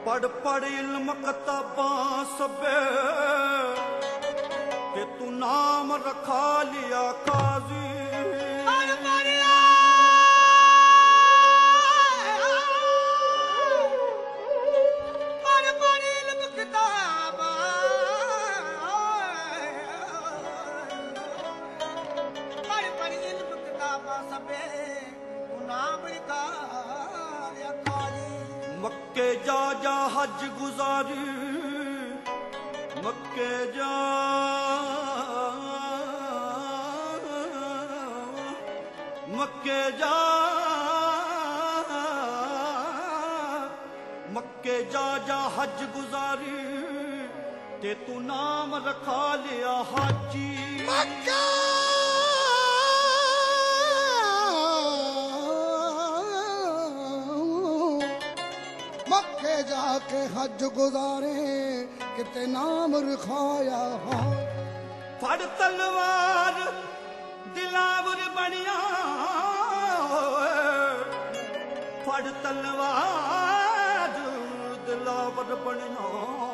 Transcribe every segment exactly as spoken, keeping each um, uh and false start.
पढ़ पढ़ इल्म किताबां सबे ते तू नाम रखा लिया काजी। मक्के जा जा हज गुजारी, मक्के जा मक्के जा मक्के जा जा हज गुजारी ते तू नाम रखा लिया हाजी। मक्का मक्के जाके हज गुजारे किते नाम रखाया। फड़ तलवार दिलावर बनिया, फड़ तलवार दिलावर बनिया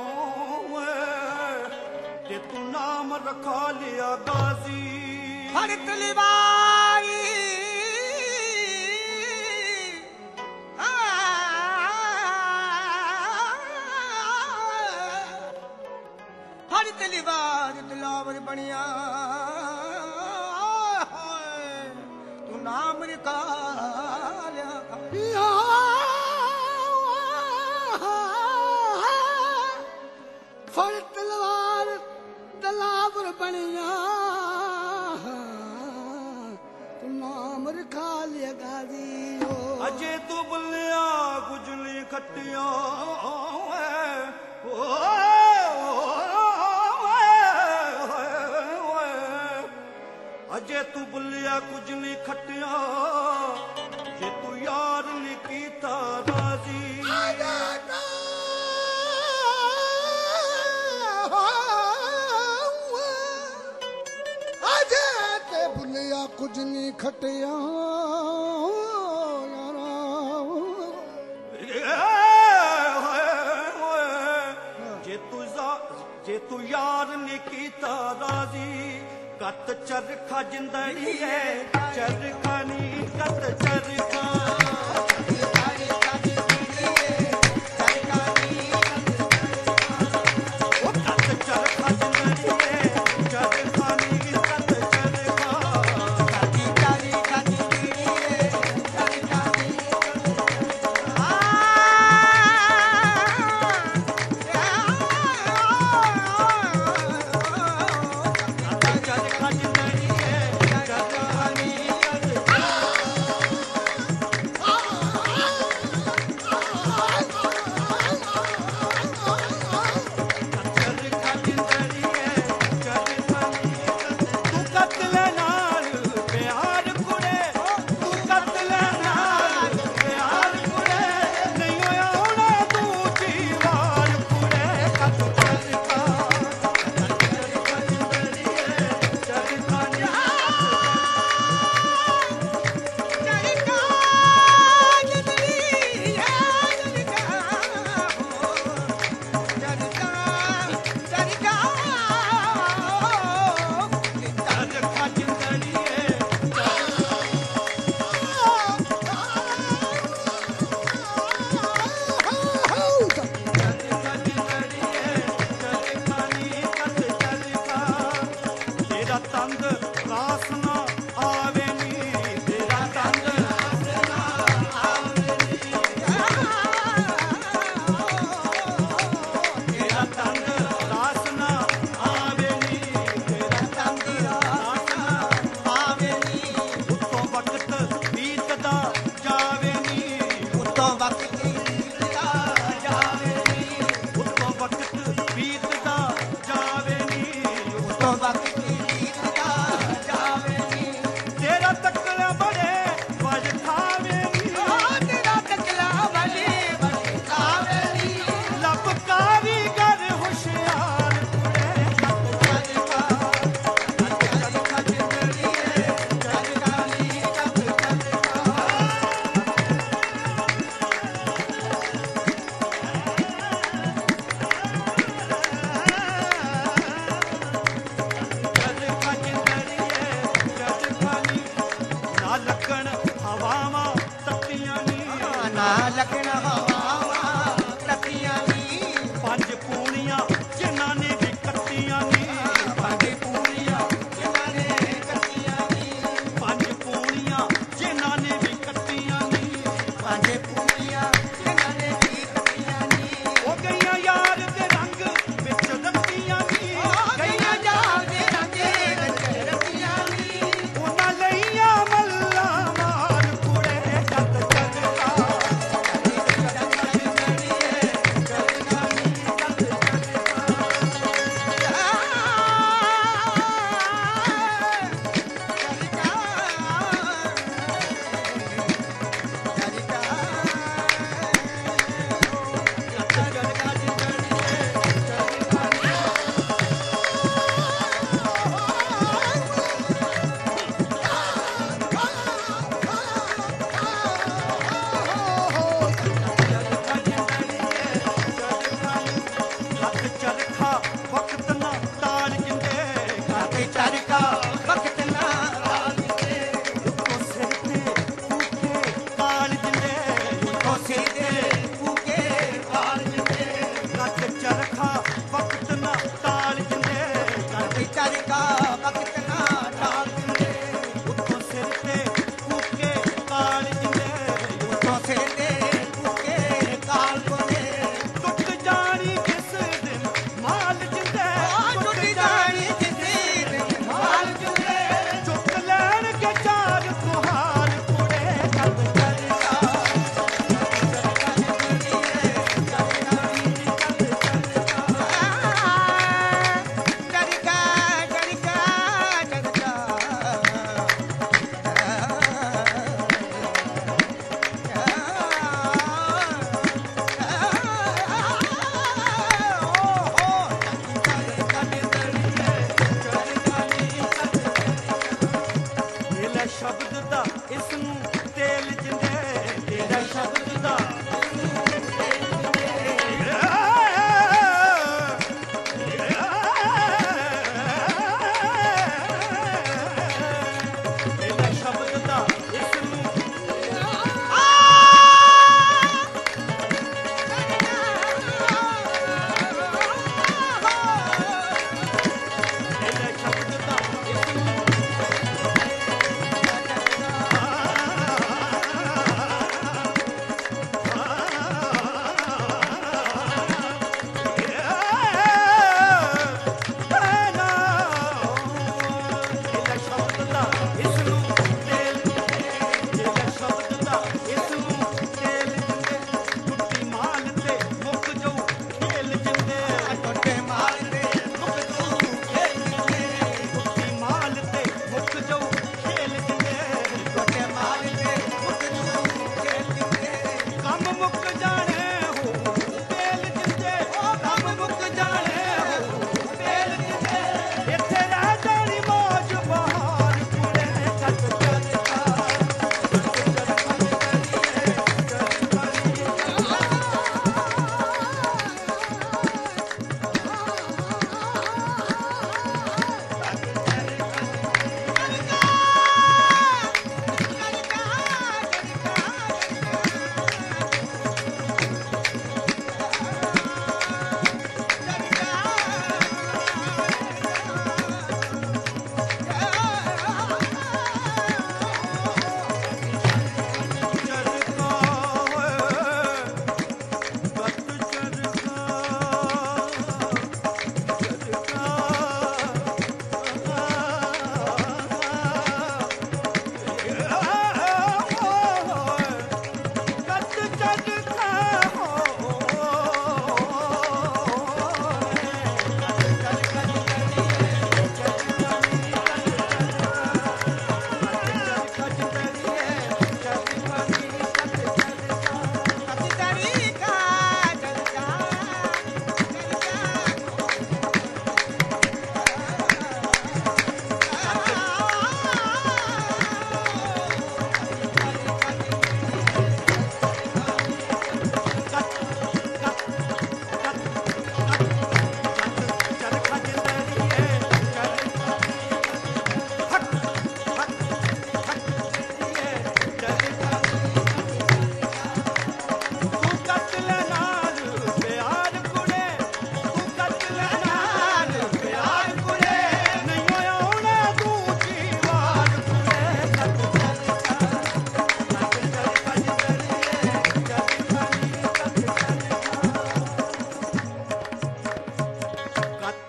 ते तू नाम रखा लिया गाजी। फड़ तलवार तलवार दिलावर बनिया तू नाम रखा लिया। फड़ तलवार दिलावर बनिया तू नाम रखा लिया गाजी। अजे तू बुलिया गुजली खटिया अजे तू बुलिया कुछ नहीं खटिया जे तू यार ने कीता राजी। अजे ते बुलिया कुछ नहीं खटिया जे तू जे तू यार ने कीता राजी। कत चरखा जिंदड़ी है चरखा नी कत चरखा आ ਨਾ ਲੱਗਣ ਹਵਾਵਾਂ ਤੱਤੀਆਂ ਨੀ ਪੰਜ ਪੂਣੀਆਂ ਜਿਨ੍ਹਾਂ ਨੇ ਵੀ ਕੱਟੀਆਂ ਨੀ ਪੰਜ ਪੂਰੀਆਂ ਜਿਨ੍ਹਾਂ ਨੇ ਕੱਟੀਆਂ ਨੀ ਪੰਜ ਪੂਣੀਆਂ ਜਿਨ੍ਹਾਂ ਨੇ ਵੀ ਕੱਟੀਆਂ ਨੀ ਪੰਜ ਪੂਰੀਆਂ ਜਿਨ੍ਹਾਂ ਨੇ ਵੀ ਕੱਟੀਆਂ ਨੀ ਉਹ ਗਈਆਂ ਯਾਰ ਦੇ ਰੰਗ ਵਿੱਚ ਰੰਗੀਆਂ ਨੀ ਗਈਆਂ ਜਾਲ ਦੇ ਰੰਗੇ ਵਿੱਚ ਰੱਖੀਆਂ ਨੀ ਉਹਨਾਂ ਲਈਆਂ ਮੱਲਾ ਮਾਰ ਕੁੜੇ ਜੱਟ ਚੜਕਾ ਹੱਥ ਚਰਖਾ ਵਕਤ ਨਾ ਤਾੜ ਜਿੰਦੇ ਚਰਕਾ ਵਕਤ ਨਾ ਉਹ ਸਿਰ ਤੇ ਕੂਕੇ ਕਾਲ ਜਿੰਦੇ ਉਹ ਸਿਰ ਤੇ ਕੂਕੇ ਵਾਲ ਜਿੰਦੇ ਹੱਥ ਚਰਖਾ ਵਕਤ ਨਾ ਤਾੜ ਜਿੰਦੇ ਚਰਕਾ ਵਕਤ ਨਾ ਢਾਲ ਦਿੰਦੇ ਉੱਤੋਂ ਸਿਰ ਤੇ ਕੂਕੇ ਕਾਲ ਜਿੰਦੇ ਉਹ ਸਿਰ ਤੇ ਕੂਕੇ ਕਾਲ ਕੋਲੇ ਟੁੱਟ ਜਾਣੀ ਕਿਸ ਦਿਨ ਮਾਲ ਜਿੰਦੇ ਟੁੱਟ ਜਾਣੀ ਕਿਸੇ ਦੇ ਮਾਲ ਜੁਲੇ ਚੁੱਕ ਲੈਣਗੇ ਚਾਰ ਕੁਹਾਰ ਕੁੜੇ ਜੱਟ ਚੜਕਾ ਚਰਕਾ ਚਰਕਾ ਚਰਕਾ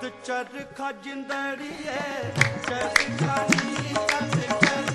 ਚਰਖਾ ਜਿੰਦੜੀਏ ਚਰਖਾ ਨੀ ਕੱਤ ਚਰ